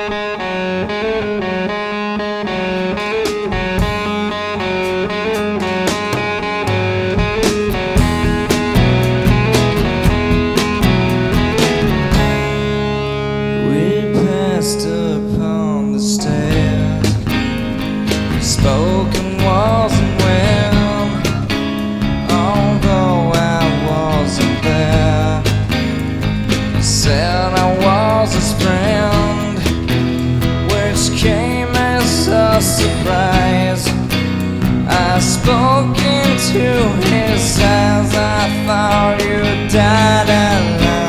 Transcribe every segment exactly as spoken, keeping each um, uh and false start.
Upon the stairs, spoken wasn't well, although I wasn't there. He said I was his friend, which came as a surprise. I spoke into his eyes. I thought you died alone.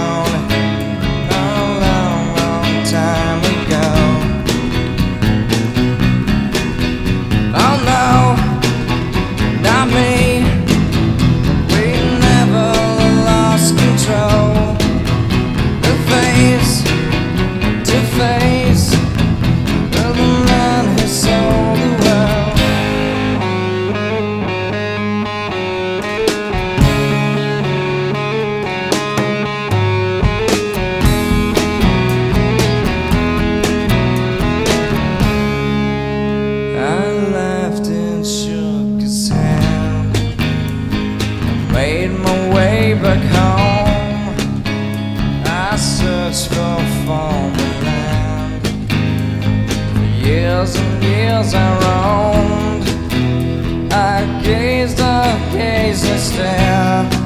Made my way back home. I searched for foreign land. For years and years I roamed. I gazed, I gazed and stared.